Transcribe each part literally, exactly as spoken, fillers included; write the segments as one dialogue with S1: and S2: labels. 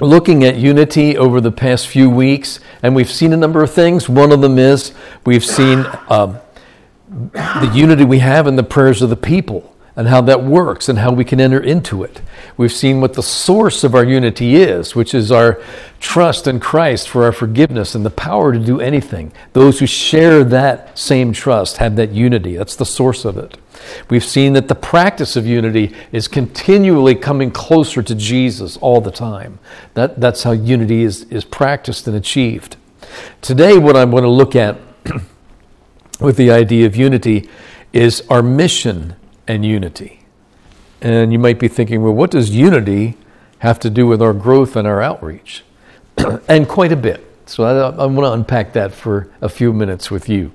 S1: looking at unity over the past few weeks, and we've seen a number of things. One of them is we've seen um, the unity we have in the prayers of the people and how that works and how we can enter into it. We've seen what the source of our unity is, which is our trust in Christ for our forgiveness and the power to do anything. Those who share that same trust have that unity. That's the source of it. We've seen that the practice of unity is continually coming closer to Jesus all the time. That, that's how unity is, is practiced and achieved. Today, what I want to look at with the idea of unity is our mission and unity. And you might be thinking, well, what does unity have to do with our growth and our outreach? And quite a bit. So I, I want to unpack that for a few minutes with you.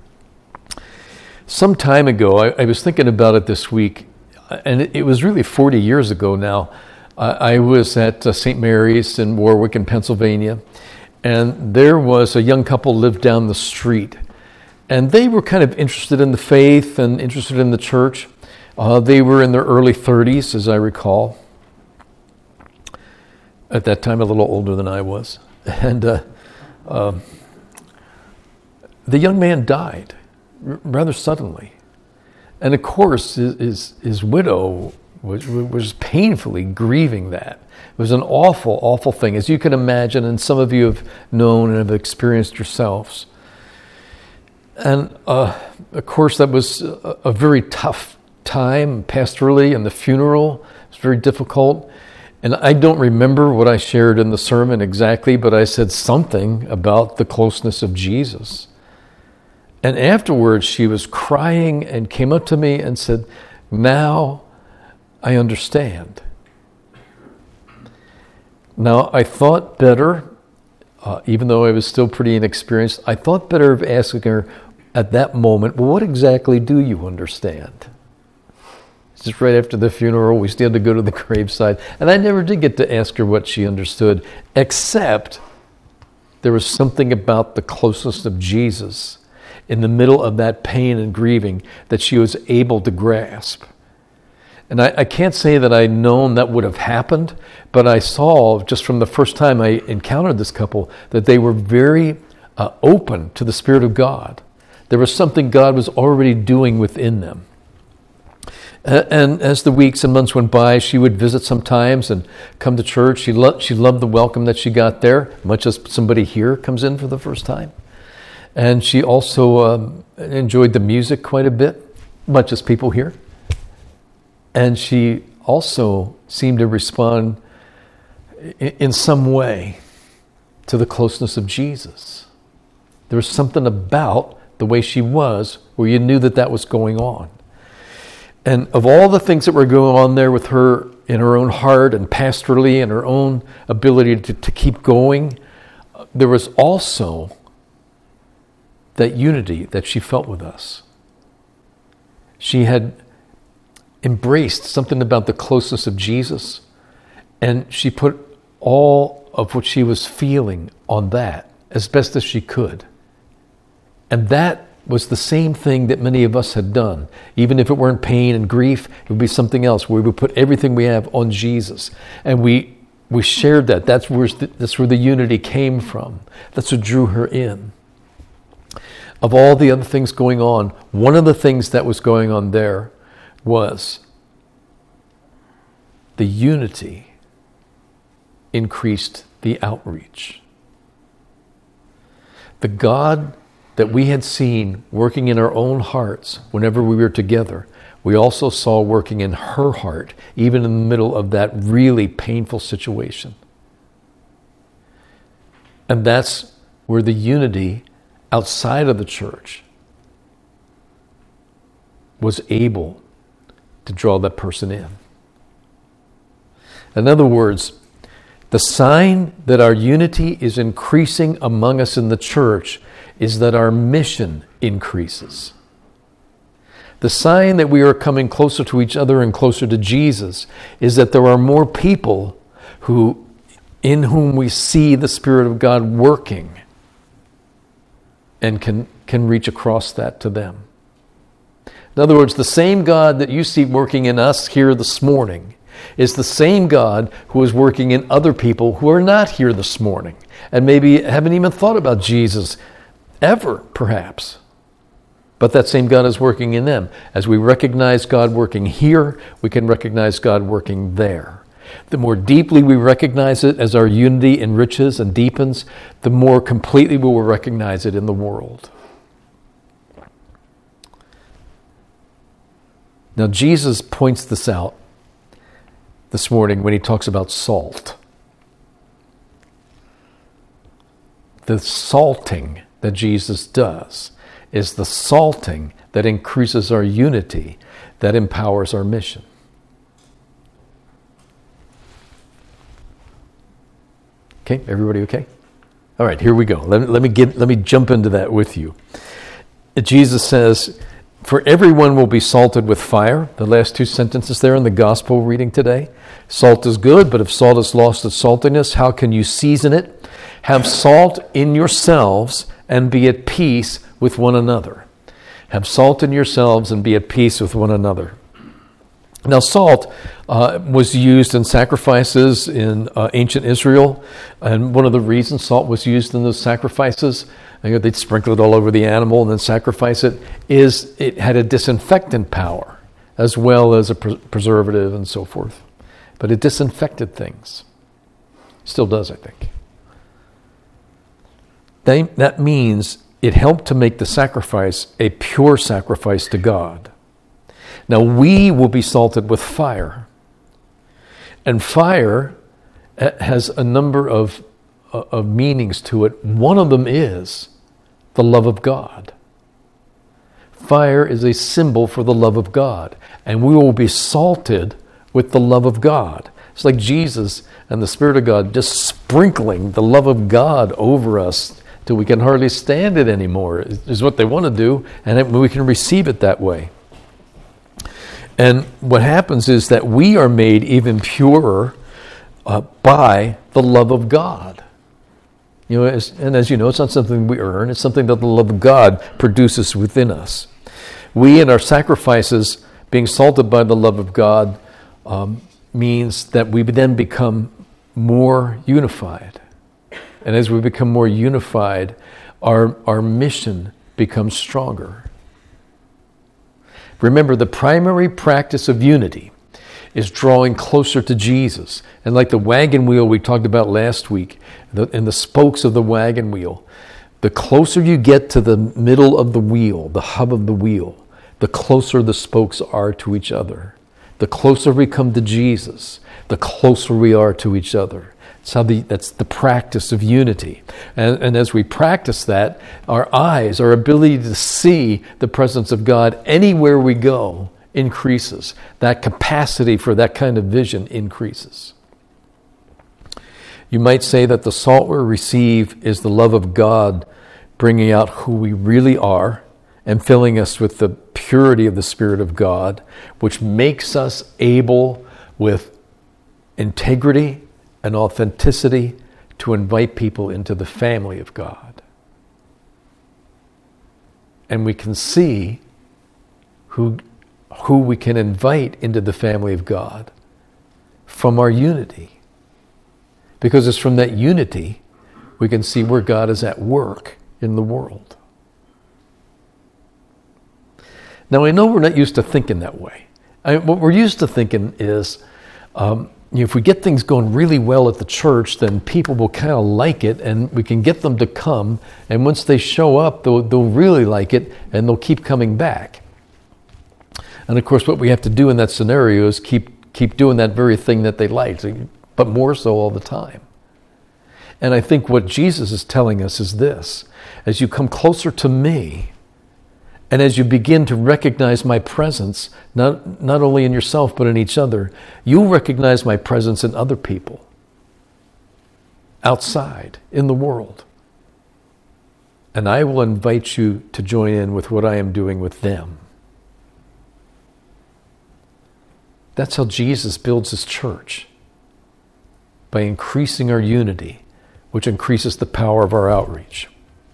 S1: Some time ago, I, I was thinking about it this week, and it, it was really forty years ago now. Uh, I was at uh, Saint Mary's in Warwick in Pennsylvania, and there was a young couple lived down the street. And they were kind of interested in the faith and interested in the church. Uh, they were in their early thirties, as I recall. At that time, a little older than I was. And uh, uh, the young man died r- rather suddenly. And of course, his, his, his widow was, was painfully grieving that. It was an awful, awful thing, as you can imagine, and some of you have known and have experienced yourselves. And, uh, of course, that was a, a very tough time pastorally, and the funeral was very difficult. And I don't remember what I shared in the sermon exactly, but I said something about the closeness of Jesus. And afterwards, she was crying and came up to me and said, "Now I understand." Now, I thought better, uh, even though I was still pretty inexperienced, I thought better of asking her at that moment, well, what exactly do you understand? Just right after the funeral, we still had to go to the graveside. And I never did get to ask her what she understood, except there was something about the closeness of Jesus in the middle of that pain and grieving that she was able to grasp. And I, I can't say that I'd known that would have happened, but I saw just from the first time I encountered this couple that they were very uh, open to the Spirit of God. There was something God was already doing within them. And as the weeks and months went by, she would visit sometimes and come to church. She loved, she loved the welcome that she got there, much as somebody here comes in for the first time. And she also um, enjoyed the music quite a bit, much as people here. And she also seemed to respond in some way to the closeness of Jesus. There was something about the way she was where you knew that that was going on. And of all the things that were going on there with her in her own heart and pastorally and her own ability to, to keep going, there was also that unity that she felt with us. She had embraced something about the closeness of Jesus, and she put all of what she was feeling on that as best as she could. And that was the same thing that many of us had done. Even if it weren't pain and grief, it would be something else where we would put everything we have on Jesus. And we we shared that. That's where, the, that's where the unity came from. That's what drew her in. Of all the other things going on, one of the things that was going on there was the unity increased the outreach. The God that we had seen working in our own hearts whenever we were together, we also saw working in her heart, even in the middle of that really painful situation. And that's where the unity outside of the church was able to draw that person in. In other words, the sign that our unity is increasing among us in the church is that our mission increases. The sign that we are coming closer to each other and closer to Jesus is that there are more people who, in whom we see the Spirit of God working and can, can reach across that to them. In other words, the same God that you see working in us here this morning is the same God who is working in other people who are not here this morning and maybe haven't even thought about Jesus ever, perhaps. But that same God is working in them. As we recognize God working here, we can recognize God working there. The more deeply we recognize it as our unity enriches and deepens, the more completely we will recognize it in the world. Now, Jesus points this out this morning when he talks about salt. The salting that Jesus does is the salting that increases our unity, that empowers our mission. Okay, everybody okay? All right, here we go. Let me, let me get let me jump into that with you. Jesus says, "For everyone will be salted with fire." The last two sentences there in the gospel reading today. Salt is good, but if salt has lost its saltiness, how can you season it? Have salt in yourselves and be at peace with one another. Have salt in yourselves and be at peace with one another. Now, salt uh, was used in sacrifices in uh, ancient Israel, and one of the reasons salt was used in those sacrifices, you know, they'd sprinkle it all over the animal and then sacrifice it, is it had a disinfectant power as well as a pre- preservative and so forth. But it disinfected things. Still does, I think. They, that means it helped to make the sacrifice a pure sacrifice to God. Now, we will be salted with fire. And fire has a number of, of meanings to it. One of them is the love of God. Fire is a symbol for the love of God. And we will be salted with the love of God. It's like Jesus and the Spirit of God just sprinkling the love of God over us till we can hardly stand it anymore, is what they want to do, and we can receive it that way. And what happens is that we are made even purer uh, by the love of God. You know, as, and as you know, it's not something we earn, it's something that the love of God produces within us. We, in our sacrifices, being salted by the love of God, um, means that we then become more unified. And as we become more unified, our, our mission becomes stronger. Remember, the primary practice of unity is drawing closer to Jesus. And like the wagon wheel we talked about last week, the, and the spokes of the wagon wheel, the closer you get to the middle of the wheel, the hub of the wheel, the closer the spokes are to each other. The closer we come to Jesus, the closer we are to each other. That's, how the, that's the practice of unity. And, and as we practice that, our eyes, our ability to see the presence of God anywhere we go increases. That capacity for that kind of vision increases. You might say that the salt we receive is the love of God bringing out who we really are and filling us with the purity of the Spirit of God, which makes us able with integrity and authenticity to invite people into the family of God. And we can see who, who we can invite into the family of God from our unity. Because it's from that unity we can see where God is at work in the world. Now, I know we're not used to thinking that way. I, what we're used to thinking is, um, you know, if we get things going really well at the church, then people will kind of like it, and we can get them to come. And once they show up, they'll, they'll really like it, and they'll keep coming back. And of course, what we have to do in that scenario is keep keep doing that very thing that they like, but more so all the time. And I think what Jesus is telling us is this: as you come closer to me, and as you begin to recognize my presence, not, not only in yourself, but in each other, you'll recognize my presence in other people, outside, in the world. And I will invite you to join in with what I am doing with them. That's how Jesus builds his church, by increasing our unity, which increases the power of our outreach.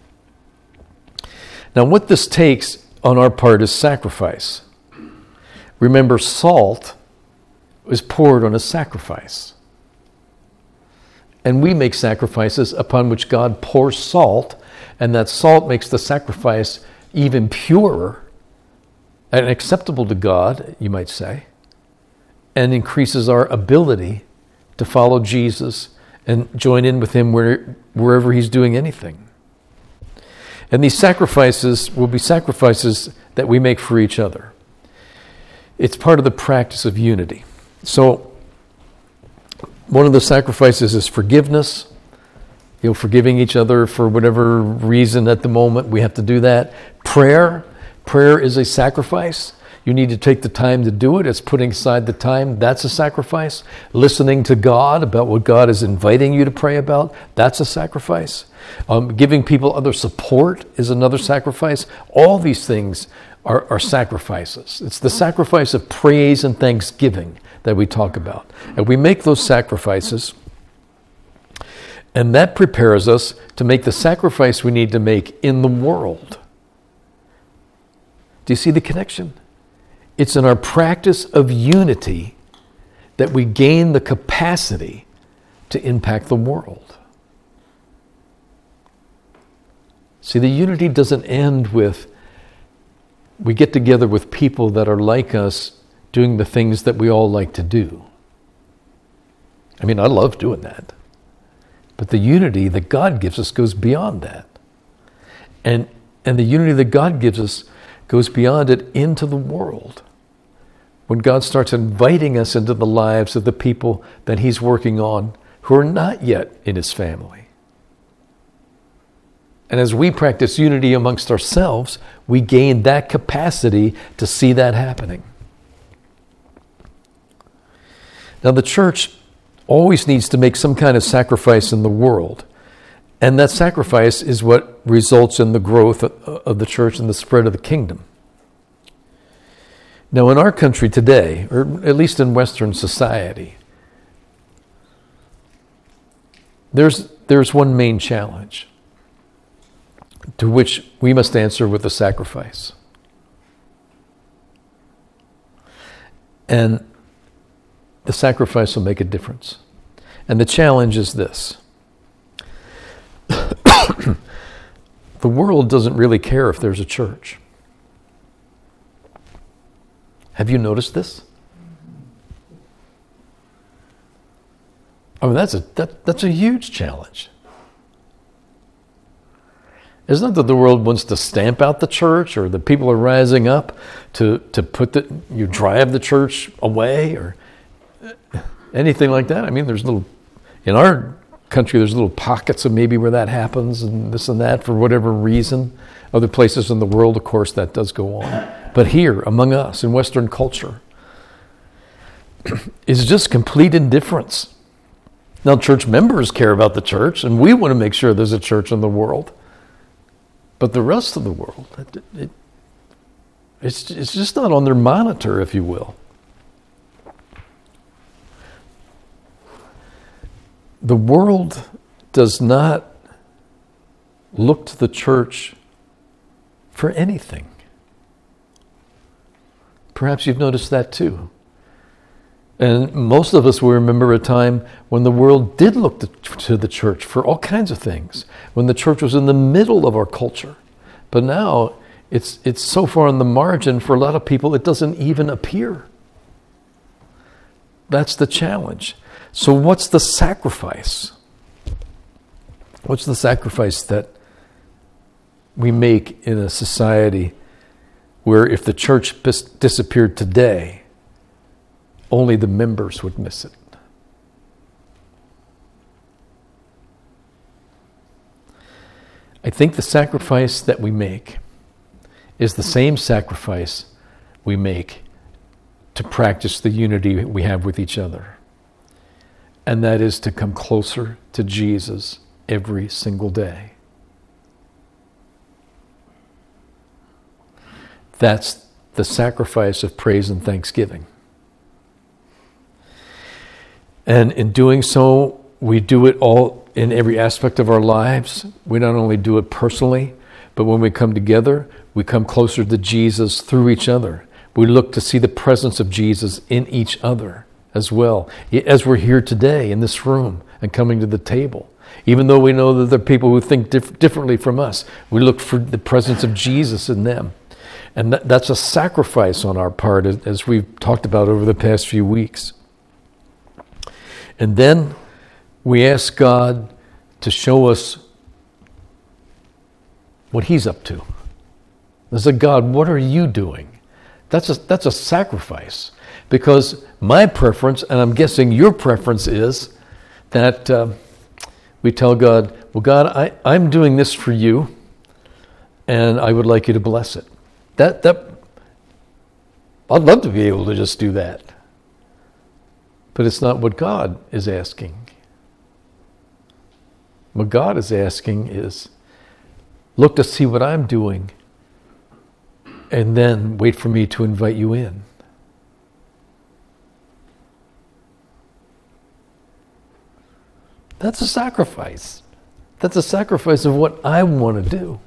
S1: Now, what this takes on our part is sacrifice. Remember, salt was poured on a sacrifice. And we make sacrifices upon which God pours salt, and that salt makes the sacrifice even purer and acceptable to God, you might say, and increases our ability to follow Jesus and join in with him where, wherever he's doing anything. And these sacrifices will be sacrifices that we make for each other. It's part of the practice of unity. So, one of the sacrifices is forgiveness. You know, forgiving each other for whatever reason at the moment, we have to do that. Prayer. Prayer is a sacrifice. You need to take the time to do it. It's putting aside the time. That's a sacrifice. Listening to God about what God is inviting you to pray about. That's a sacrifice. Um, giving people other support is another sacrifice. All these things are, are sacrifices. It's the sacrifice of praise and thanksgiving that we talk about. And we make those sacrifices, and that prepares us to make the sacrifice we need to make in the world. Do you see the connection? It's in our practice of unity that we gain the capacity to impact the world. See, the unity doesn't end with we get together with people that are like us doing the things that we all like to do. I mean, I love doing that. But the unity that God gives us goes beyond that. And, and the unity that God gives us goes beyond it into the world. When God starts inviting us into the lives of the people that he's working on who are not yet in his family. And as we practice unity amongst ourselves, we gain that capacity to see that happening. Now, the church always needs to make some kind of sacrifice in the world. And that sacrifice is what results in the growth of the church and the spread of the kingdom. Now, in our country today, or at least in Western society, there's, there's one main challenge to which we must answer with a sacrifice. And the sacrifice will make a difference. And the challenge is this. The world doesn't really care if there's a church. Have you noticed this? I mean, that's a that, that's a huge challenge. It's not that the world wants to stamp out the church, or the people are rising up to to put the you drive the church away, or anything like that. I mean, there's little in our country. There's little pockets of maybe where that happens, and this and that for whatever reason. Other places in the world, of course, that does go on. But here, among us, in Western culture, is just complete indifference. Now, church members care about the church, and we want to make sure there's a church in the world. But the rest of the world, it, it, it's, it's just not on their monitor, if you will. The world does not look to the church for anything. Perhaps you've noticed that too. And most of us will remember a time when the world did look to, to the church for all kinds of things, when the church was in the middle of our culture. But now it's it's so far on the margin for a lot of people it doesn't even appear. That's the challenge. So what's the sacrifice? What's the sacrifice that we make in a society where if the church bis- disappeared today, only the members would miss it? I think the sacrifice that we make is the same sacrifice we make to practice the unity we have with each other. And that is to come closer to Jesus every single day. That's the sacrifice of praise and thanksgiving. And in doing so, we do it all in every aspect of our lives. We not only do it personally, but when we come together, we come closer to Jesus through each other. We look to see the presence of Jesus in each other as well, as we're here today in this room and coming to the table. Even though we know that there are people who think dif- differently from us, we look for the presence of Jesus in them. And that, that's a sacrifice on our part, as, as we've talked about over the past few weeks. And then we ask God to show us what He's up to. I said, God, what are you doing? That's a, that's a sacrifice. Because my preference, and I'm guessing your preference, is that uh, we tell God, well, God, I, I'm doing this for you, and I would like you to bless it. That that I'd love to be able to just do that. But it's not what God is asking. What God is asking is, look to see what I'm doing, and then wait for me to invite you in. That's a sacrifice. That's a sacrifice of what I want to do.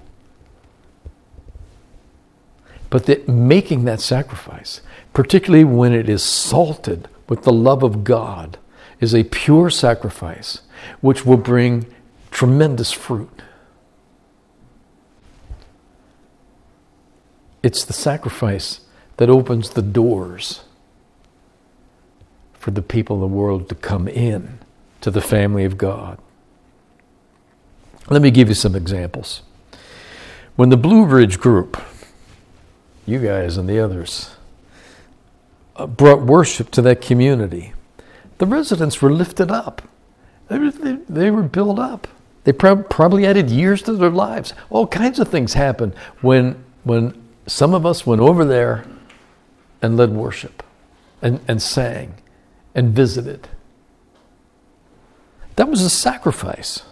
S1: But that making that sacrifice, particularly when it is salted with the love of God, is a pure sacrifice which will bring tremendous fruit. It's the sacrifice that opens the doors for the people of the world to come in to the family of God. Let me give you some examples. When the Blue Ridge group, you guys and the others, uh, brought worship to that community, the residents were lifted up. They were, they, they were built up. They prob- probably added years to their lives. All kinds of things happened when when some of us went over there and led worship and, and sang and visited. That was a sacrifice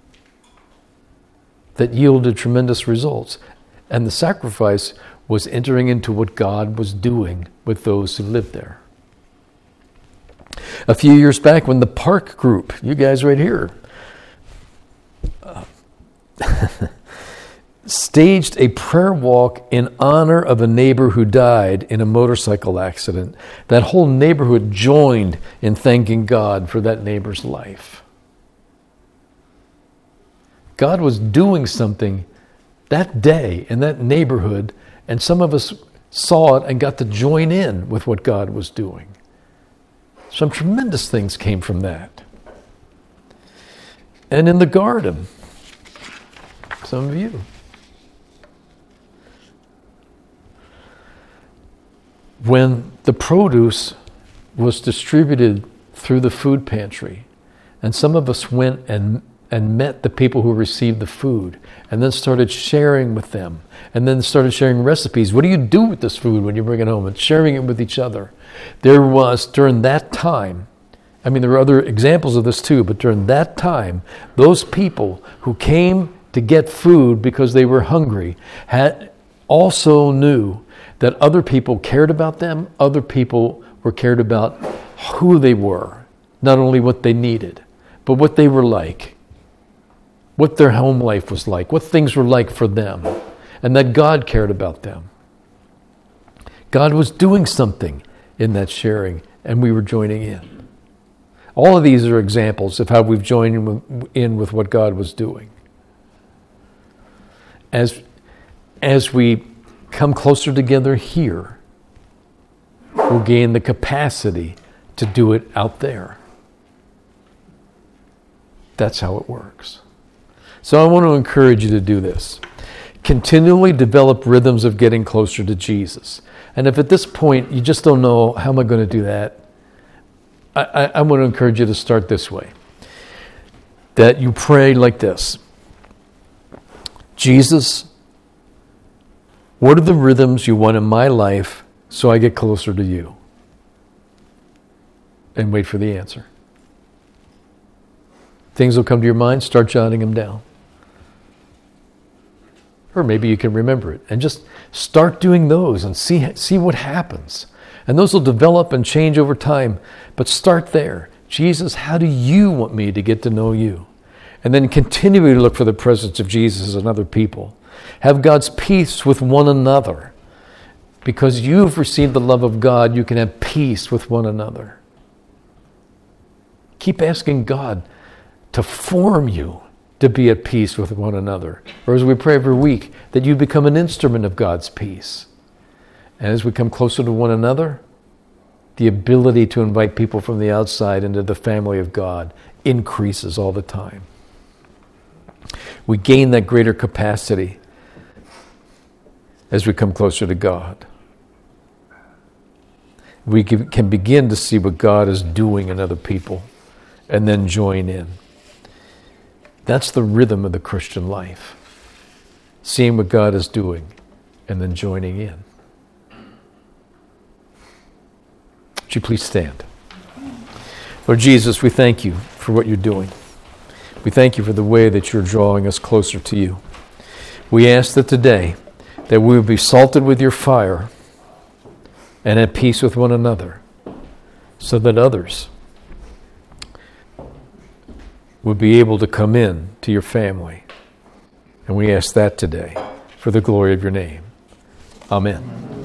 S1: that yielded tremendous results. And the sacrifice was entering into what God was doing with those who lived there. A few years back, when the Park Group, you guys right here, uh, staged a prayer walk in honor of a neighbor who died in a motorcycle accident, that whole neighborhood joined in thanking God for that neighbor's life. God was doing something that day in that neighborhood, and some of us saw it and got to join in with what God was doing. Some tremendous things came from that. And in the garden, some of you. When the produce was distributed through the food pantry, and some of us went and and met the people who received the food, and then started sharing with them, and then started sharing recipes. What do you do with this food when you bring it home? And sharing it with each other. There was, during that time, I mean, there were other examples of this too, but during that time, those people who came to get food because they were hungry had also knew that other people cared about them, other people were cared about who they were, not only what they needed, but what they were like, what their home life was like, what things were like for them, and that God cared about them. God was doing something in that sharing, and we were joining in. All of these are examples of how we've joined in with, in with what God was doing. As, as we come closer together here, we'll gain the capacity to do it out there. That's how it works. So I want to encourage you to do this. Continually develop rhythms of getting closer to Jesus. And if at this point you just don't know, how am I going to do that? I, I, I want to encourage you to start this way. That you pray like this. Jesus, what are the rhythms you want in my life so I get closer to you? And wait for the answer. Things will come to your mind, start jotting them down. Or maybe you can remember it. And just start doing those and see, see what happens. And those will develop and change over time. But start there. Jesus, how do you want me to get to know you? And then continue to look for the presence of Jesus in other people. Have God's peace with one another. Because you've received the love of God, you can have peace with one another. Keep asking God to form you to be at peace with one another. Or as we pray every week, that you become an instrument of God's peace. And as we come closer to one another, the ability to invite people from the outside into the family of God increases all the time. We gain that greater capacity as we come closer to God. We can begin to see what God is doing in other people and then join in. That's the rhythm of the Christian life. Seeing what God is doing and then joining in. Would you please stand? Lord Jesus, we thank you for what you're doing. We thank you for the way that you're drawing us closer to you. We ask that today that we will be salted with your fire and at peace with one another, so that others would be able to come in to your family. And we ask that today for the glory of your name. Amen.